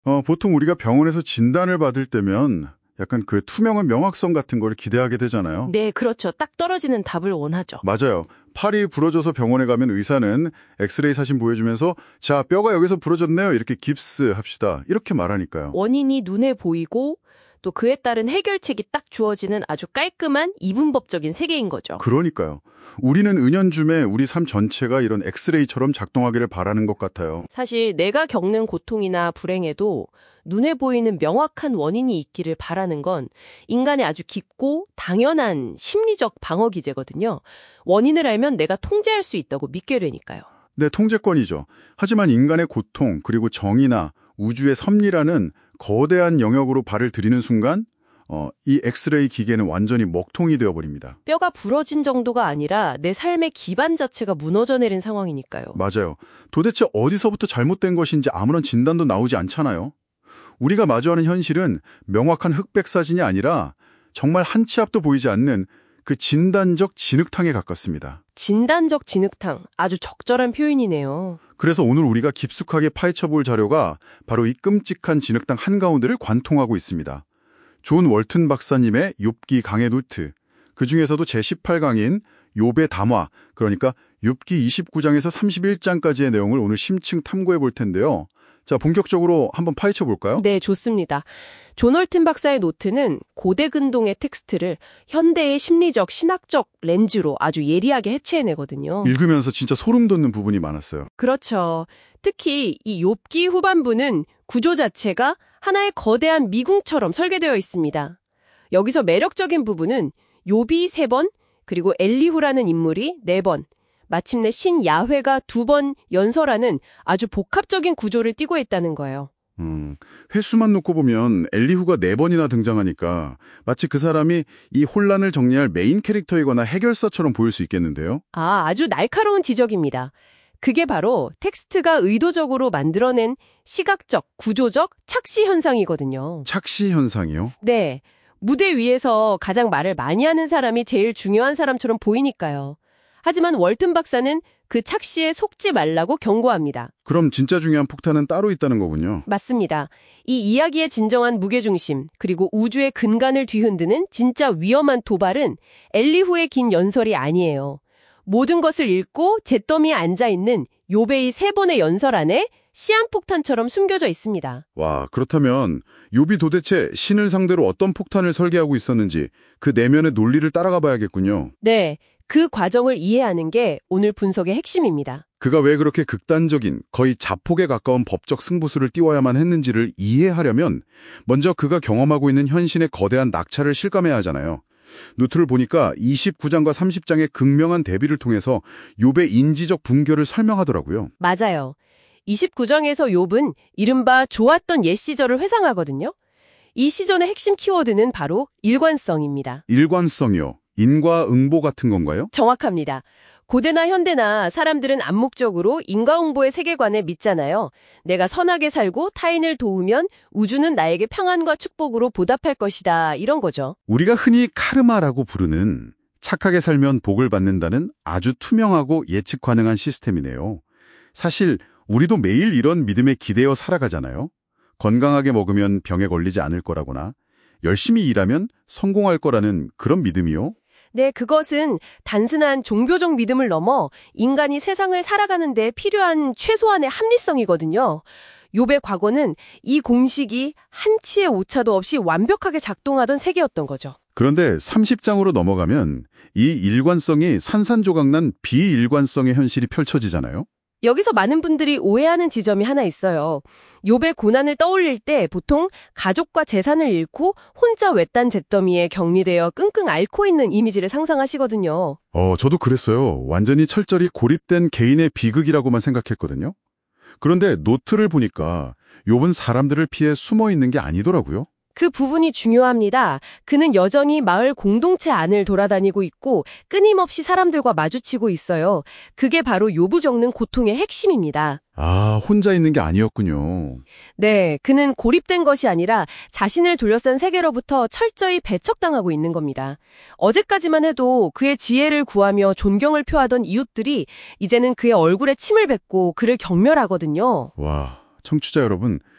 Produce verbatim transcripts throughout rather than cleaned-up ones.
어, 보통 우리가 병원에서 진단을 받을 때면 약간 그 투명한 명확성 같은 걸 기대하게 되잖아요. 네, 그렇죠. 딱 떨어지는 답을 원하죠. 맞아요. 팔이 부러져서 병원에 가면 의사는 엑스레이 사진 보여주면서 자, 뼈가 여기서 부러졌네요. 이렇게 깁스 합시다. 이렇게 말하니까요. 원인이 눈에 보이고 또 그에 따른 해결책이 딱 주어지는 아주 깔끔한 이분법적인 세계인 거죠. 그러니까요. 우리는 은연중에 우리 삶 전체가 이런 엑스레이처럼 작동하기를 바라는 것 같아요. 사실 내가 겪는 고통이나 불행에도 눈에 보이는 명확한 원인이 있기를 바라는 건 인간의 아주 깊고 당연한 심리적 방어 기제거든요. 원인을 알면 내가 통제할 수 있다고 믿게 되니까요. 네, 통제권이죠. 하지만 인간의 고통 그리고 정의나 우주의 섭리라는 거대한 영역으로 발을 들이는 순간 어, 이 엑스레이 기계는 완전히 먹통이 되어버립니다. 뼈가 부러진 정도가 아니라 내 삶의 기반 자체가 무너져 내린 상황이니까요. 맞아요. 도대체 어디서부터 잘못된 것인지 아무런 진단도 나오지 않잖아요. 우리가 마주하는 현실은 명확한 흑백 사진이 아니라 정말 한 치 앞도 보이지 않는 그 진단적 진흙탕에 가깝습니다. 진단적 진흙탕, 아주 적절한 표현이네요. 그래서 오늘 우리가 깊숙하게 파헤쳐볼 자료가 바로 이 끔찍한 진흙탕 한가운데를 관통하고 있습니다. 존 월튼 박사님의 욥기 강해 노트, 그중에서도 제십팔 강인 욥의 담화, 그러니까 욥기 이십구 장에서 삼십일 장까지의 내용을 오늘 심층 탐구해 볼 텐데요. 자, 본격적으로 한번 파헤쳐 볼까요? 네, 좋습니다. 존 월튼 박사의 노트는 고대 근동의 텍스트를 현대의 심리적, 신학적 렌즈로 아주 예리하게 해체해내거든요. 읽으면서 진짜 소름 돋는 부분이 많았어요. 그렇죠. 특히 이 욥기 후반부는 구조 자체가 하나의 거대한 미궁처럼 설계되어 있습니다. 여기서 매력적인 부분은 욥이 세 번, 그리고 엘리후라는 인물이 네 번, 마침내 신 야훼가 두 번 연설하는 아주 복합적인 구조를 띠고 있다는 거예요. 음, 횟수만 놓고 보면 엘리후가 네 번이나 등장하니까 마치 그 사람이 이 혼란을 정리할 메인 캐릭터이거나 해결사처럼 보일 수 있겠는데요? 아, 아주 날카로운 지적입니다. 그게 바로 텍스트가 의도적으로 만들어낸 시각적, 구조적 착시 현상이거든요. 착시 현상이요? 네. 무대 위에서 가장 말을 많이 하는 사람이 제일 중요한 사람처럼 보이니까요. 하지만 월튼 박사는 그 착시에 속지 말라고 경고합니다. 그럼 진짜 중요한 폭탄은 따로 있다는 거군요. 맞습니다. 이 이야기의 진정한 무게중심, 그리고 우주의 근간을 뒤흔드는 진짜 위험한 도발은 엘리후의 긴 연설이 아니에요. 모든 것을 읽고 잿더미에 앉아있는 욥의 세 번의 연설 안에 시한폭탄처럼 숨겨져 있습니다. 와, 그렇다면 욥이 도대체 신을 상대로 어떤 폭탄을 설계하고 있었는지 그 내면의 논리를 따라가 봐야겠군요. 네, 그 과정을 이해하는 게 오늘 분석의 핵심입니다. 그가 왜 그렇게 극단적인 거의 자폭에 가까운 법적 승부수를 띄워야만 했는지를 이해하려면 먼저 그가 경험하고 있는 현신의 거대한 낙차를 실감해야 하잖아요. 노트를 보니까 이십구 장과 삼십 장의 극명한 대비를 통해서 욥의 인지적 분결을 설명하더라고요. 맞아요. 이십구 장에서 욥은 이른바 좋았던 옛 시절을 회상하거든요. 이 시전의 핵심 키워드는 바로 일관성입니다. 일관성이요? 인과응보 같은 건가요? 정확합니다. 고대나 현대나 사람들은 암묵적으로 인과응보의 세계관을 믿잖아요. 내가 선하게 살고 타인을 도우면 우주는 나에게 평안과 축복으로 보답할 것이다. 이런 거죠. 우리가 흔히 카르마라고 부르는 착하게 살면 복을 받는다는 아주 투명하고 예측 가능한 시스템이네요. 사실 우리도 매일 이런 믿음에 기대어 살아가잖아요. 건강하게 먹으면 병에 걸리지 않을 거라거나 열심히 일하면 성공할 거라는 그런 믿음이요. 네, 그것은 단순한 종교적 믿음을 넘어 인간이 세상을 살아가는 데 필요한 최소한의 합리성이거든요. 욥의 과거는 이 공식이 한치의 오차도 없이 완벽하게 작동하던 세계였던 거죠. 그런데 삼십 장으로 넘어가면 이 일관성이 산산조각난 비일관성의 현실이 펼쳐지잖아요. 여기서 많은 분들이 오해하는 지점이 하나 있어요. 욥의 고난을 떠올릴 때 보통 가족과 재산을 잃고 혼자 외딴 잿더미에 격리되어 끙끙 앓고 있는 이미지를 상상하시거든요. 어, 저도 그랬어요. 완전히 철저히 고립된 개인의 비극이라고만 생각했거든요. 그런데 노트를 보니까 욥은 사람들을 피해 숨어 있는 게 아니더라고요. 그 부분이 중요합니다. 그는 여전히 마을 공동체 안을 돌아다니고 있고 끊임없이 사람들과 마주치고 있어요. 그게 바로 욥이 겪는 고통의 핵심입니다. 아, 혼자 있는 게 아니었군요. 네, 그는 고립된 것이 아니라 자신을 둘러싼 세계로부터 철저히 배척당하고 있는 겁니다. 어제까지만 해도 그의 지혜를 구하며 존경을 표하던 이웃들이 이제는 그의 얼굴에 침을 뱉고 그를 경멸하거든요. 와, 청취자 여러분,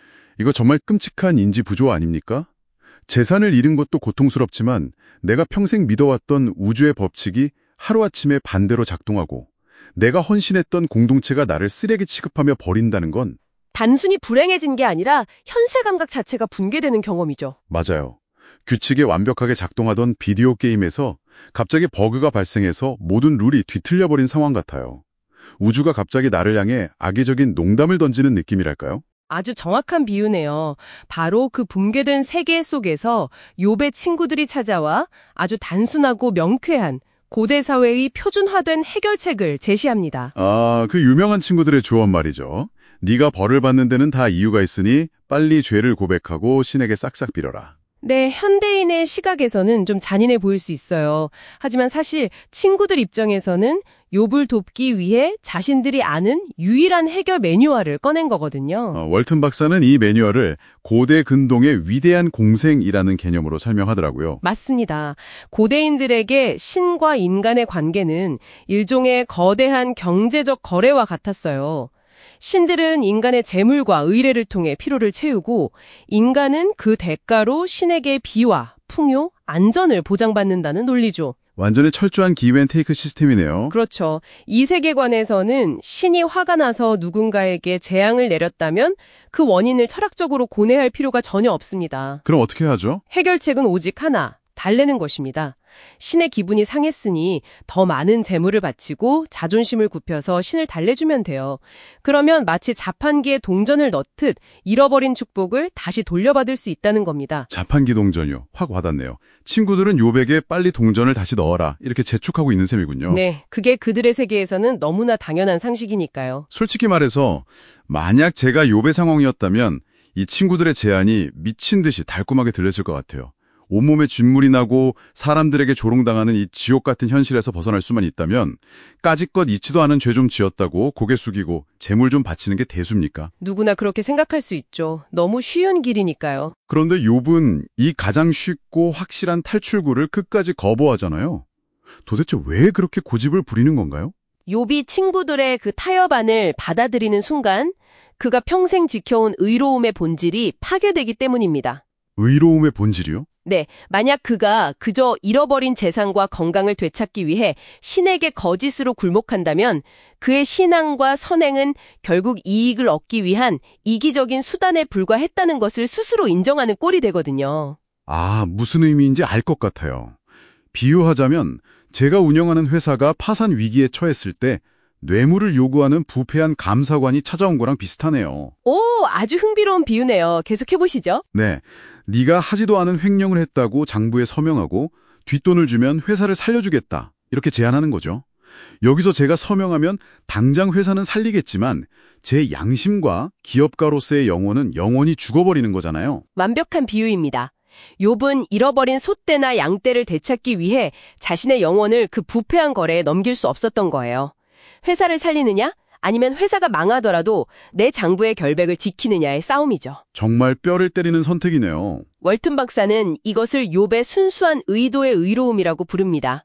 이거 정말 끔찍한 인지 부조 아닙니까? 재산을 잃은 것도 고통스럽지만 내가 평생 믿어왔던 우주의 법칙이 하루아침에 반대로 작동하고 내가 헌신했던 공동체가 나를 쓰레기 취급하며 버린다는 건 단순히 불행해진 게 아니라 현세 감각 자체가 붕괴되는 경험이죠. 맞아요. 규칙에 완벽하게 작동하던 비디오 게임에서 갑자기 버그가 발생해서 모든 룰이 뒤틀려버린 상황 같아요. 우주가 갑자기 나를 향해 악의적인 농담을 던지는 느낌이랄까요? 아주 정확한 비유네요. 바로 그 붕괴된 세계 속에서 욥의 친구들이 찾아와 아주 단순하고 명쾌한 고대 사회의 표준화된 해결책을 제시합니다. 아, 그 유명한 친구들의 조언 말이죠. 네가 벌을 받는 데는 다 이유가 있으니 빨리 죄를 고백하고 신에게 싹싹 빌어라. 네, 현대인의 시각에서는 좀 잔인해 보일 수 있어요. 하지만 사실 친구들 입장에서는 욥을 돕기 위해 자신들이 아는 유일한 해결 매뉴얼을 꺼낸 거거든요. 어, 월튼 박사는 이 매뉴얼을 고대 근동의 위대한 공생이라는 개념으로 설명하더라고요. 맞습니다. 고대인들에게 신과 인간의 관계는 일종의 거대한 경제적 거래와 같았어요. 신들은 인간의 재물과 의뢰를 통해 피로를 채우고 인간은 그 대가로 신에게 비와 풍요, 안전을 보장받는다는 논리죠. 완전히 철저한 기브앤테이크 시스템이네요. 그렇죠. 이 세계관에서는 신이 화가 나서 누군가에게 재앙을 내렸다면 그 원인을 철학적으로 고뇌할 필요가 전혀 없습니다. 그럼 어떻게 하죠? 해결책은 오직 하나, 달래는 것입니다. 신의 기분이 상했으니 더 많은 재물을 바치고 자존심을 굽혀서 신을 달래주면 돼요. 그러면 마치 자판기에 동전을 넣듯 잃어버린 축복을 다시 돌려받을 수 있다는 겁니다. 자판기 동전이요. 확 와닿네요. 친구들은 욥에게 빨리 동전을 다시 넣어라 이렇게 재촉하고 있는 셈이군요. 네, 그게 그들의 세계에서는 너무나 당연한 상식이니까요. 솔직히 말해서 만약 제가 욥의 상황이었다면 이 친구들의 제안이 미친 듯이 달콤하게 들렸을 것 같아요. 온몸에 진물이 나고 사람들에게 조롱당하는 이 지옥 같은 현실에서 벗어날 수만 있다면 까짓것 잊지도 않은 죄 좀 지었다고 고개 숙이고 재물 좀 바치는 게 대수입니까? 누구나 그렇게 생각할 수 있죠. 너무 쉬운 길이니까요. 그런데 욥은 이 가장 쉽고 확실한 탈출구를 끝까지 거부하잖아요. 도대체 왜 그렇게 고집을 부리는 건가요? 욥이 친구들의 그 타협안을 받아들이는 순간 그가 평생 지켜온 의로움의 본질이 파괴되기 때문입니다. 의로움의 본질이요? 네, 만약 그가 그저 잃어버린 재산과 건강을 되찾기 위해 신에게 거짓으로 굴복한다면 그의 신앙과 선행은 결국 이익을 얻기 위한 이기적인 수단에 불과했다는 것을 스스로 인정하는 꼴이 되거든요. 아, 무슨 의미인지 알 것 같아요. 비유하자면 제가 운영하는 회사가 파산 위기에 처했을 때 뇌물을 요구하는 부패한 감사관이 찾아온 거랑 비슷하네요. 오, 아주 흥미로운 비유네요. 계속해보시죠. 네, 네가 하지도 않은 횡령을 했다고 장부에 서명하고 뒷돈을 주면 회사를 살려주겠다 이렇게 제안하는 거죠. 여기서 제가 서명하면 당장 회사는 살리겠지만 제 양심과 기업가로서의 영혼은 영원히 죽어버리는 거잖아요. 완벽한 비유입니다. 욥은 잃어버린 소떼나 양떼를 되찾기 위해 자신의 영혼을 그 부패한 거래에 넘길 수 없었던 거예요. 회사를 살리느냐 아니면 회사가 망하더라도 내 장부의 결백을 지키느냐의 싸움이죠. 정말 뼈를 때리는 선택이네요. 월튼 박사는 이것을 욥의 순수한 의도의 의로움이라고 부릅니다.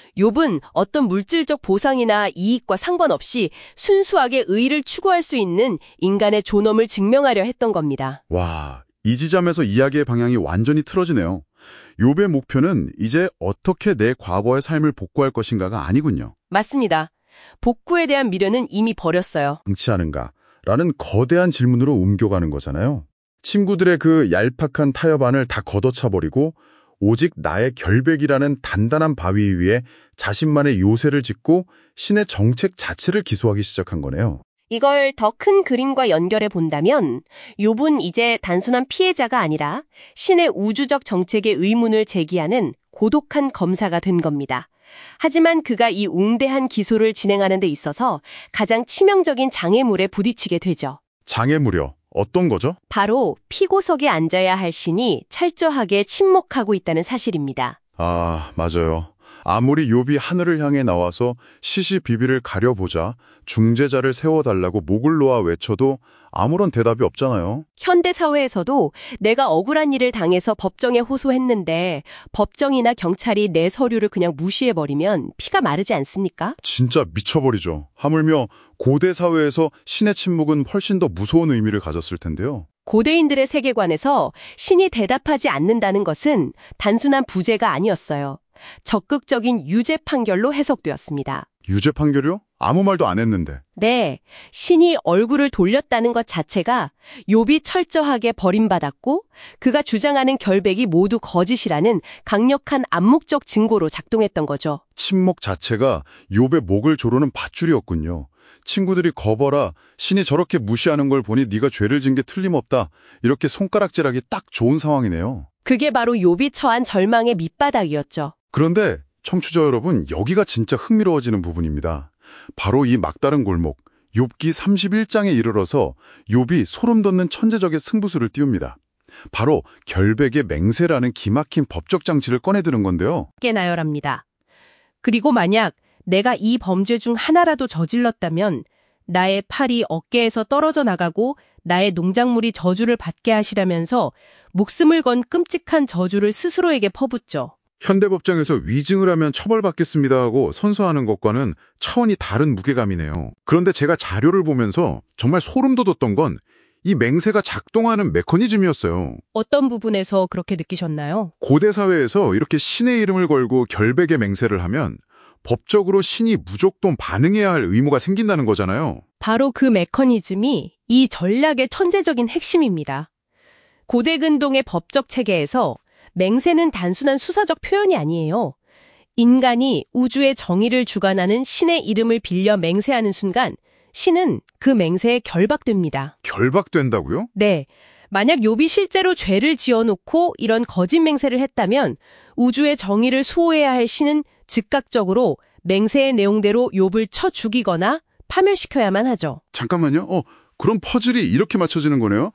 욥은 어떤 물질적 보상이나 이익과 상관없이 순수하게 의를 추구할 수 있는 인간의 존엄을 증명하려 했던 겁니다. 와, 이 지점에서 이야기의 방향이 완전히 틀어지네요. 욥의 목표는 이제 어떻게 내 과거의 삶을 복구할 것인가가 아니군요. 맞습니다. 복구에 대한 미련은 이미 버렸어요. 방치하는가? 라는 거대한 질문으로 옮겨가는 거잖아요. 친구들의 그 얄팍한 타협안을 다 걷어차버리고 오직 나의 결백이라는 단단한 바위 위에 자신만의 요새를 짓고 신의 정책 자체를 기소하기 시작한 거네요. 이걸 더 큰 그림과 연결해 본다면 욥은 이제 단순한 피해자가 아니라 신의 우주적 정책의 의문을 제기하는 고독한 검사가 된 겁니다. 하지만 그가 이 웅대한 기소를 진행하는 데 있어서 가장 치명적인 장애물에 부딪히게 되죠. 장애물이요? 어떤 거죠? 바로 피고석에 앉아야 할 신이 철저하게 침묵하고 있다는 사실입니다. 아, 맞아요. 아무리 욥이 하늘을 향해 나와서 시시비비를 가려보자 중재자를 세워달라고 목을 놓아 외쳐도 아무런 대답이 없잖아요. 현대 사회에서도 내가 억울한 일을 당해서 법정에 호소했는데 법정이나 경찰이 내 서류를 그냥 무시해버리면 피가 마르지 않습니까? 진짜 미쳐버리죠. 하물며 고대 사회에서 신의 침묵은 훨씬 더 무서운 의미를 가졌을 텐데요. 고대인들의 세계관에서 신이 대답하지 않는다는 것은 단순한 부재가 아니었어요. 적극적인 유죄 판결로 해석되었습니다. 유죄 판결이요? 아무 말도 안 했는데. 네, 신이 얼굴을 돌렸다는 것 자체가 욥이 철저하게 버림받았고 그가 주장하는 결백이 모두 거짓이라는 강력한 암묵적 증거로 작동했던 거죠. 침묵 자체가 욥의 목을 조르는 밧줄이었군요. 친구들이 거버라 신이 저렇게 무시하는 걸 보니 네가 죄를 진 게 틀림없다. 이렇게 손가락질하기 딱 좋은 상황이네요. 그게 바로 욥이 처한 절망의 밑바닥이었죠. 그런데 청취자 여러분, 여기가 진짜 흥미로워지는 부분입니다. 바로 이 막다른 골목, 욥기 삼십일 장에 이르러서 욥이 소름 돋는 천재적인 승부수를 띄웁니다. 바로 결백의 맹세라는 기막힌 법적 장치를 꺼내드는 건데요. 깨 나열합니다. 그리고 만약 내가 이 범죄 중 하나라도 저질렀다면 나의 팔이 어깨에서 떨어져 나가고 나의 농작물이 저주를 받게 하시라면서 목숨을 건 끔찍한 저주를 스스로에게 퍼붓죠. 현대법정에서 위증을 하면 처벌받겠습니다 하고 선서하는 것과는 차원이 다른 무게감이네요. 그런데 제가 자료를 보면서 정말 소름 돋았던 건 이 맹세가 작동하는 메커니즘이었어요. 어떤 부분에서 그렇게 느끼셨나요? 고대 사회에서 이렇게 신의 이름을 걸고 결백의 맹세를 하면 법적으로 신이 무조건 반응해야 할 의무가 생긴다는 거잖아요. 바로 그 메커니즘이 이 전략의 천재적인 핵심입니다. 고대 근동의 법적 체계에서 맹세는 단순한 수사적 표현이 아니에요. 인간이 우주의 정의를 주관하는 신의 이름을 빌려 맹세하는 순간 신은 그 맹세에 결박됩니다. 결박된다고요? 네. 만약 욥이 실제로 죄를 지어놓고 이런 거짓 맹세를 했다면 우주의 정의를 수호해야 할 신은 즉각적으로 맹세의 내용대로 욥을 쳐 죽이거나 파멸시켜야만 하죠. 잠깐만요. 어, 그럼 퍼즐이 이렇게 맞춰지는 거네요.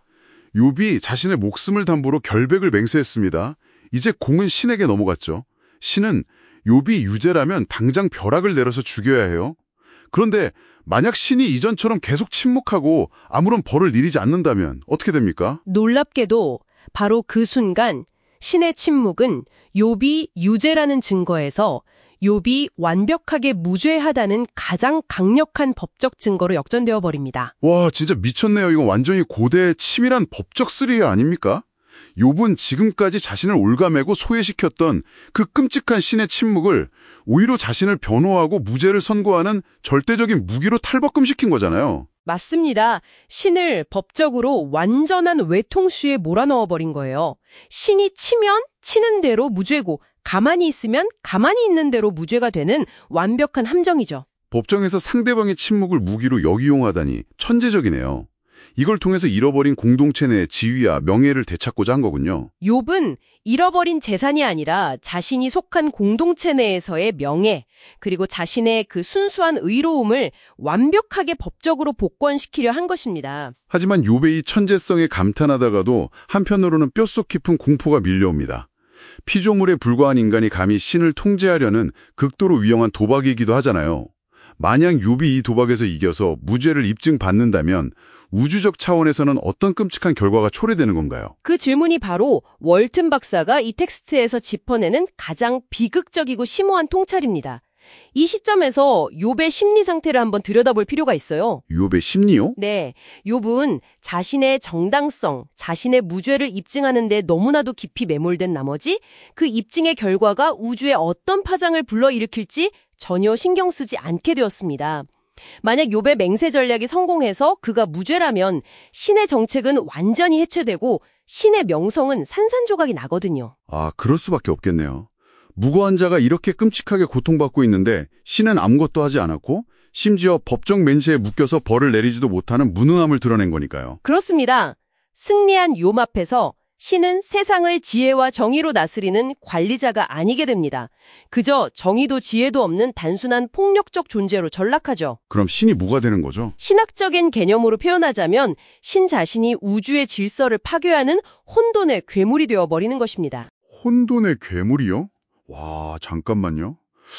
욥이 자신의 목숨을 담보로 결백을 맹세했습니다. 이제 공은 신에게 넘어갔죠. 신은 욥이 유죄라면 당장 벼락을 내려서 죽여야 해요. 그런데 만약 신이 이전처럼 계속 침묵하고 아무런 벌을 내리지 않는다면 어떻게 됩니까? 놀랍게도 바로 그 순간 신의 침묵은 욥이 유죄라는 증거에서 욥이 완벽하게 무죄하다는 가장 강력한 법적 증거로 역전되어 버립니다. 와, 진짜 미쳤네요. 이거 완전히 고대의 치밀한 법적 스릴 아닙니까? 욥은 지금까지 자신을 올가매고 소외시켰던 그 끔찍한 신의 침묵을 오히려 자신을 변호하고 무죄를 선고하는 절대적인 무기로 탈바꿈시킨 거잖아요. 맞습니다. 신을 법적으로 완전한 외통수에 몰아넣어버린 거예요. 신이 치면 치는 대로 무죄고 가만히 있으면 가만히 있는 대로 무죄가 되는 완벽한 함정이죠. 법정에서 상대방의 침묵을 무기로 역이용하다니 천재적이네요. 이걸 통해서 잃어버린 공동체 내 지위와 명예를 되찾고자 한 거군요. 욥은 잃어버린 재산이 아니라 자신이 속한 공동체 내에서의 명예, 그리고 자신의 그 순수한 의로움을 완벽하게 법적으로 복권시키려 한 것입니다. 하지만 욥의 이 천재성에 감탄하다가도 한편으로는 뼛속 깊은 공포가 밀려옵니다. 피조물에 불과한 인간이 감히 신을 통제하려는 극도로 위험한 도박이기도 하잖아요. 만약 욥이 이 도박에서 이겨서 무죄를 입증받는다면 우주적 차원에서는 어떤 끔찍한 결과가 초래되는 건가요? 그 질문이 바로 월튼 박사가 이 텍스트에서 짚어내는 가장 비극적이고 심오한 통찰입니다. 이 시점에서 욥의 심리 상태를 한번 들여다볼 필요가 있어요. 욥의 심리요? 네, 욥은 자신의 정당성, 자신의 무죄를 입증하는 데 너무나도 깊이 매몰된 나머지 그 입증의 결과가 우주에 어떤 파장을 불러일으킬지 전혀 신경 쓰지 않게 되었습니다. 만약 욥의 맹세 전략이 성공해서 그가 무죄라면 신의 정책은 완전히 해체되고 신의 명성은 산산조각이 나거든요. 아, 그럴 수밖에 없겠네요. 무고한 자가 이렇게 끔찍하게 고통받고 있는데 신은 아무것도 하지 않았고 심지어 법정 맹세에 묶여서 벌을 내리지도 못하는 무능함을 드러낸 거니까요. 그렇습니다. 승리한 욥 앞에서 신은 세상을 지혜와 정의로 다스리는 관리자가 아니게 됩니다. 그저 정의도 지혜도 없는 단순한 폭력적 존재로 전락하죠. 그럼 신이 뭐가 되는 거죠? 신학적인 개념으로 표현하자면 신 자신이 우주의 질서를 파괴하는 혼돈의 괴물이 되어버리는 것입니다. 혼돈의 괴물이요? 와, 잠깐만요.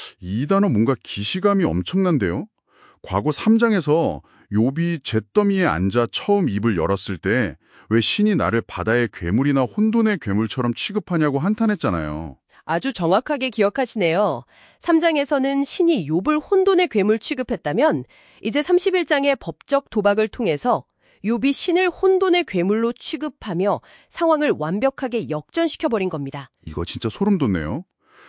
이 단어 뭔가 기시감이 엄청난데요? 과거 삼 장에서 욥이 잿더미에 앉아 처음 입을 열었을 때 왜 신이 나를 바다의 괴물이나 혼돈의 괴물처럼 취급하냐고 한탄했잖아요. 아주 정확하게 기억하시네요. 삼 장에서는 신이 욥을 혼돈의 괴물 취급했다면 이제 삼십일 장의 법적 도박을 통해서 욥이 신을 혼돈의 괴물로 취급하며 상황을 완벽하게 역전시켜버린 겁니다. 이거 진짜 소름 돋네요.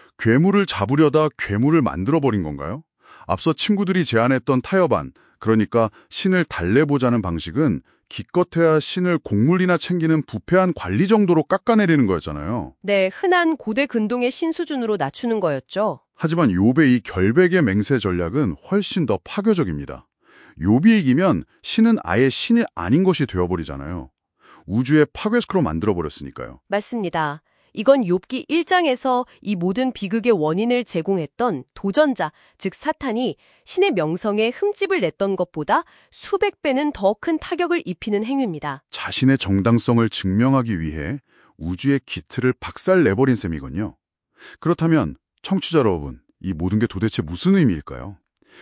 괴물을 잡으려다 괴물을 만들어버린 건가요? 앞서 친구들이 제안했던 타협안, 그러니까 신을 달래보자는 방식은 기껏해야 신을 곡물이나 챙기는 부패한 관리 정도로 깎아내리는 거였잖아요. 네, 흔한 고대 근동의 신 수준으로 낮추는 거였죠. 하지만 욥의 이 결백의 맹세 전략은 훨씬 더 파괴적입니다. 욥이 이기면 신은 아예 신이 아닌 것이 되어버리잖아요. 우주의 파괴스크로 만들어버렸으니까요. 맞습니다. 이건 욥기 일 장에서 이 모든 비극의 원인을 제공했던 도전자, 즉 사탄이 신의 명성에 흠집을 냈던 것보다 수백 배는 더 큰 타격을 입히는 행위입니다. 자신의 정당성을 증명하기 위해 우주의 기틀을 박살내버린 셈이군요. 그렇다면 청취자 여러분, 이 모든 게 도대체 무슨 의미일까요?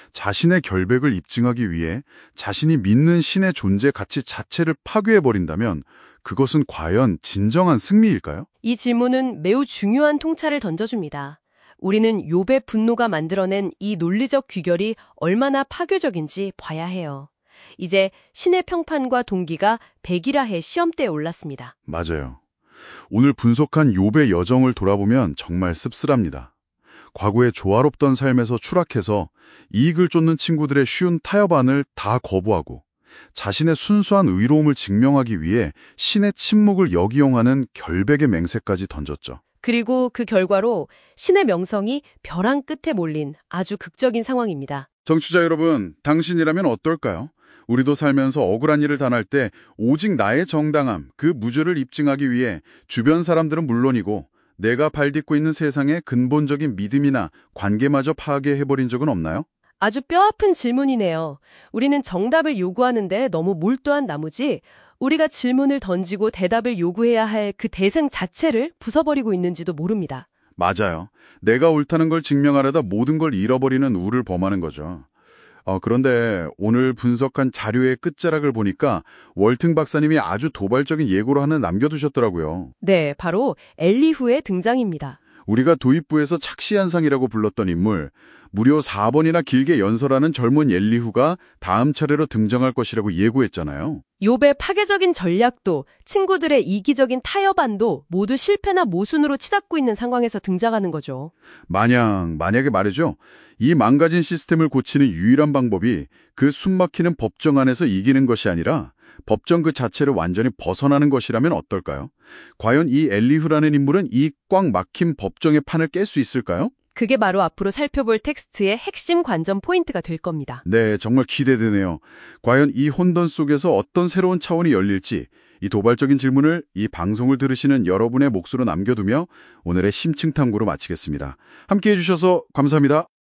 자신의 결백을 입증하기 위해 자신이 믿는 신의 존재 가치 자체를 파괴해버린다면 그것은 과연 진정한 승리일까요? 이 질문은 매우 중요한 통찰을 던져줍니다. 우리는 욥의 분노가 만들어낸 이 논리적 귀결이 얼마나 파괴적인지 봐야 해요. 이제 신의 평판과 동기가 백일하해 시험대에 올랐습니다. 맞아요. 오늘 분석한 욥의 여정을 돌아보면 정말 씁쓸합니다. 과거의 조화롭던 삶에서 추락해서 이익을 쫓는 친구들의 쉬운 타협안을 다 거부하고 자신의 순수한 의로움을 증명하기 위해 신의 침묵을 역이용하는 결백의 맹세까지 던졌죠. 그리고 그 결과로 신의 명성이 벼랑 끝에 몰린 아주 극적인 상황입니다. 청취자 여러분, 당신이라면 어떨까요? 우리도 살면서 억울한 일을 당할 때 오직 나의 정당함, 그 무죄를 입증하기 위해 주변 사람들은 물론이고 내가 발딛고 있는 세상의 근본적인 믿음이나 관계마저 파괴해버린 적은 없나요? 아주 뼈아픈 질문이네요. 우리는 정답을 요구하는데 너무 몰두한 나머지 우리가 질문을 던지고 대답을 요구해야 할 그 대상 자체를 부숴버리고 있는지도 모릅니다. 맞아요. 내가 옳다는 걸 증명하려다 모든 걸 잃어버리는 우를 범하는 거죠. 어, 그런데 오늘 분석한 자료의 끝자락을 보니까 월튼 박사님이 아주 도발적인 예고를 하나 남겨두셨더라고요. 네, 바로 엘리후의 등장입니다. 우리가 도입부에서 착시현상이라고 불렀던 인물, 무려 사 번이나 길게 연설하는 젊은 엘리후가 다음 차례로 등장할 것이라고 예고했잖아요. 욥의 파괴적인 전략도 친구들의 이기적인 타협안도 모두 실패나 모순으로 치닫고 있는 상황에서 등장하는 거죠. 만약, 만약에 말이죠. 이 망가진 시스템을 고치는 유일한 방법이 그 숨막히는 법정 안에서 이기는 것이 아니라 법정 그 자체를 완전히 벗어나는 것이라면 어떨까요? 과연 이 엘리후라는 인물은 이 꽉 막힌 법정의 판을 깰 수 있을까요? 그게 바로 앞으로 살펴볼 텍스트의 핵심 관전 포인트가 될 겁니다. 네, 정말 기대되네요. 과연 이 혼돈 속에서 어떤 새로운 차원이 열릴지 이 도발적인 질문을 이 방송을 들으시는 여러분의 몫으로 남겨두며 오늘의 심층 탐구로 마치겠습니다. 함께해 주셔서 감사합니다.